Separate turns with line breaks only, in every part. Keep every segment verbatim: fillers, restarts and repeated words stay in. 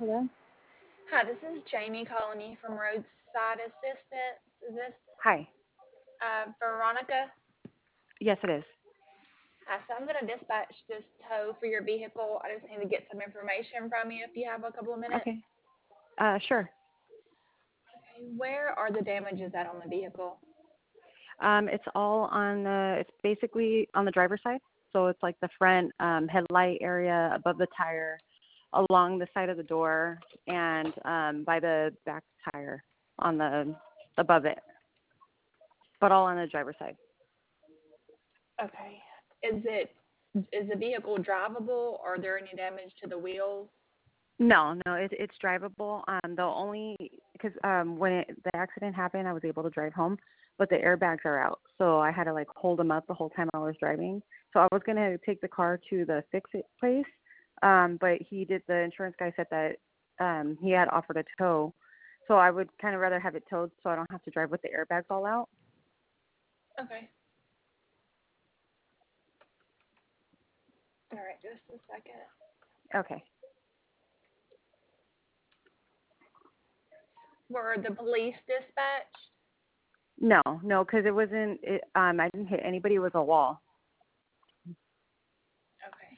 Hello.
Hi, this is Jamie calling you from Roadside Assistance. Is this
Hi.
uh, Veronica?
Yes, it is.
Hi, so I'm going to dispatch this tow for your vehicle. I just need to get some information from you if you have a couple of minutes.
Okay. Uh, sure.
Okay, where are the damages at on the vehicle?
Um, it's all on the. It's basically on the driver's side. So it's like the front um, headlight area, above the tire, along the side of the door, and um, by the back tire on the above it. But all on the driver's side.
Okay. Is it is the vehicle drivable? Are there any damage to the wheels?
No, no, it, it's drivable. Um, the only because um, when it, the accident happened, I was able to drive home, but the airbags are out, so I had to like hold them up the whole time I was driving. So I was gonna take the car to the fix it place, um, but he did. The insurance guy said that um, he had offered a tow, so I would kind of rather have it towed so I don't have to drive with the airbags all out.
Okay. All right, just a second.
Okay.
Were the police dispatched?
No, no, because it wasn't. It, um, I didn't hit anybody. It was a wall.
Okay.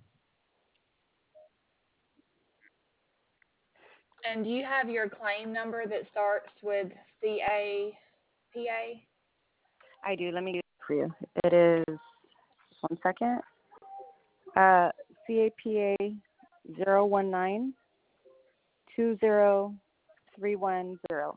And do you have your claim number that starts with C A P A?
I do. Let me do it for you. It is. Just one second. Uh, C A P A zero one nine two zero three one zero.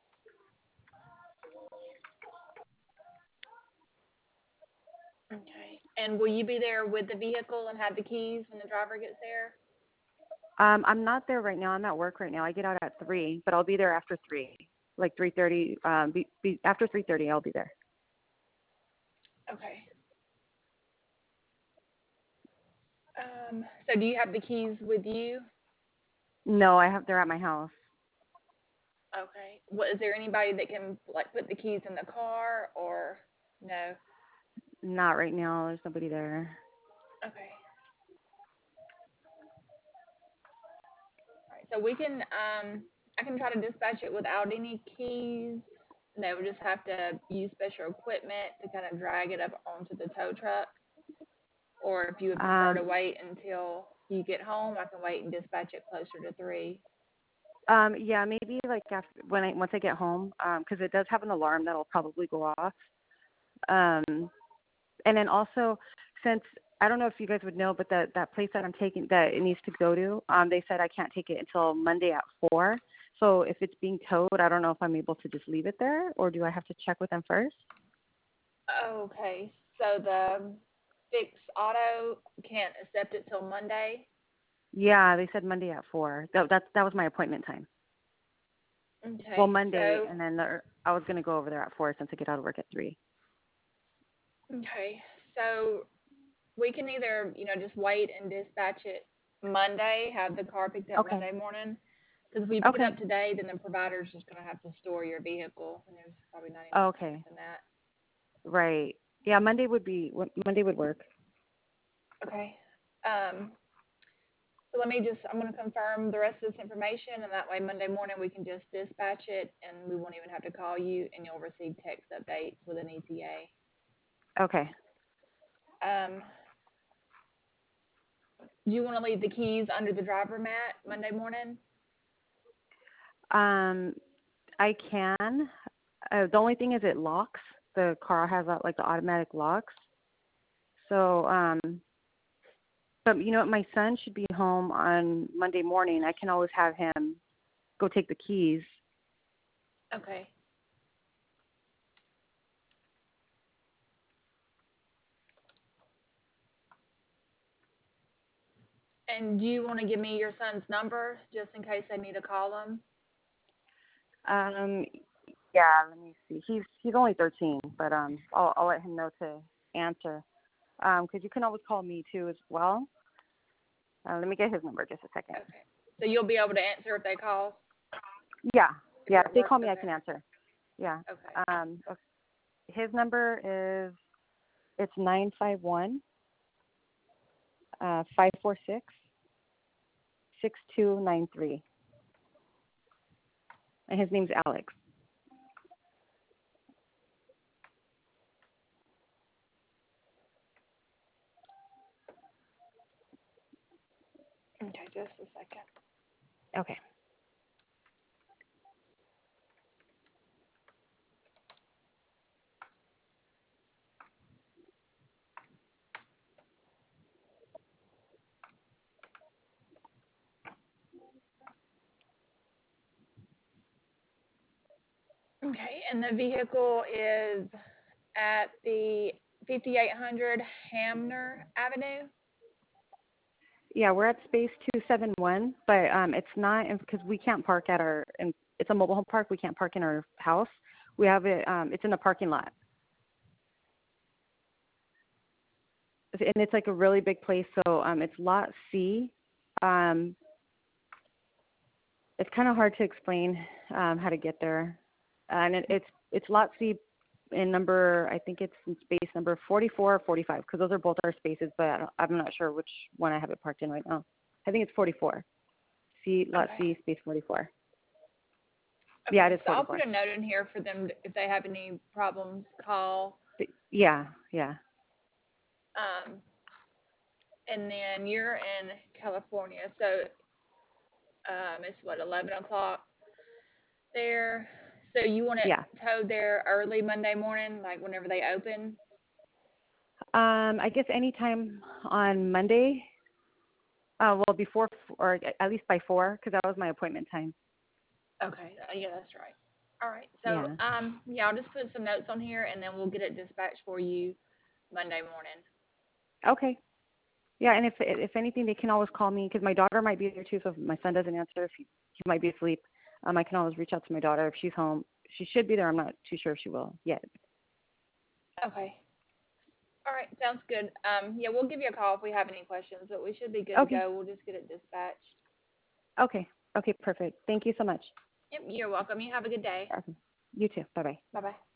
Okay. And will you be there with the vehicle and have the keys when the driver gets there?
Um, I'm not there right now. I'm at work right now. I get out at three, but I'll be there after three, like three thirty. Um, be, be, after three thirty, I'll be there.
Okay. Um, so do you have the keys with you?
No, I have. They're at my house.
Okay. What is there anybody that can like put the keys in the car or no?
Not right now. There's nobody there.
Okay. All right. So we can um I can try to dispatch it without any keys. No, we just have to use special equipment to kind of drag it up onto the tow truck. Or if you would prefer
Um,
to wait until you get home, I can wait and dispatch it closer to three.
um, yeah, maybe like after when I once I get home, um, 'cause it does have an alarm that'll probably go off. Um, and then also, since I don't know if you guys would know, but that that place that I'm taking that it needs to go to, um, they said I can't take it until Monday at four. So if it's being towed, I don't know if I'm able to just leave it there, or do I have to check with them first?
Okay, so the Fix Auto can't accept it till Monday.
Yeah, they said Monday at four. That that that was my appointment time. Well,
Okay,
Monday,
so
and then the, I was gonna go over there at four since I get out of work at three.
okay, so we can either you know just wait and dispatch it Monday, have the car picked up
Okay.
Monday morning. Because if we pick it
Okay.
up today, then the provider's just gonna have to store your vehicle, and there's probably not any sense
Okay.
in that.
Right. Yeah, Monday would be Monday would work.
Okay. Um, So let me just, I'm going to confirm the rest of this information, and that way Monday morning we can just dispatch it, and we won't even have to call you, and you'll receive text updates with an E T A.
Okay.
Um, do you want to leave the keys under the driver mat Monday morning?
Um, I can. Uh, the only thing is it locks. The car has uh, like the automatic locks. So, um, but you know what? My son should be home on Monday morning. I can always have him go take the keys.
Okay. And do you want to give me your son's number just in case I need to call him?
Um, yeah. Let me see. He's he's only thirteen, but um, I'll I'll let him know to answer. Um, because you can always call me too as well. Uh, let me get his number just a second.
Okay. So you'll be able to answer if they call,
Yeah.
if
Yeah.
you're
If
at
they
work?
call me, I
Okay.
can answer. Yeah.
Okay.
Um, okay. His number is it's nine five one uh five four six six two nine three. And his name's Alex.
Okay, just a second.
Okay.
Okay, and the vehicle is at the fifty-eight hundred Hamner Avenue?
Yeah, we're at space two seven one, but um, it's not because we can't park at our. And it's a mobile home park. We can't park in our house. We have it. Um, it's in the parking lot, and it's like a really big place. So um, it's Lot C. Um, it's kind of hard to explain um, how to get there, and it, it's it's Lot C in number. I think it's in space number forty-four or forty-five because those are both our spaces, but I don't, I'm not sure which one I have it parked in right now. I think it's forty-four. C Lot
Okay.
C space forty-four.
Okay,
Yeah, it is
so I'll
forty-four.
put a note in here for them to, if they have any problems, call.
Yeah, yeah.
Um, and then you're in California, so um, it's what eleven o'clock there. So you want it
Yeah.
towed there early Monday morning, like whenever they open?
Um, I guess anytime on Monday. Uh, well, before f- or at least by four, because that was my appointment time.
Okay, uh, yeah, that's right. All right, so
Yeah.
um, yeah, I'll just put some notes on here, and then we'll get it dispatched for you Monday morning.
Okay. Yeah, and if if anything, they can always call me because my daughter might be there too. So if my son doesn't answer, if he, he might be asleep, um, I can always reach out to my daughter if she's home. She should be there. I'm not too sure if she will yet.
Okay. All right, sounds good. Um, yeah, we'll give you a call if we have any questions, but we should be good to
Okay.
go. We'll just get it dispatched.
Okay. Okay. Perfect. Thank you so much.
Yep, you're welcome. You have a good day.
Okay. You too. Bye bye.
Bye bye.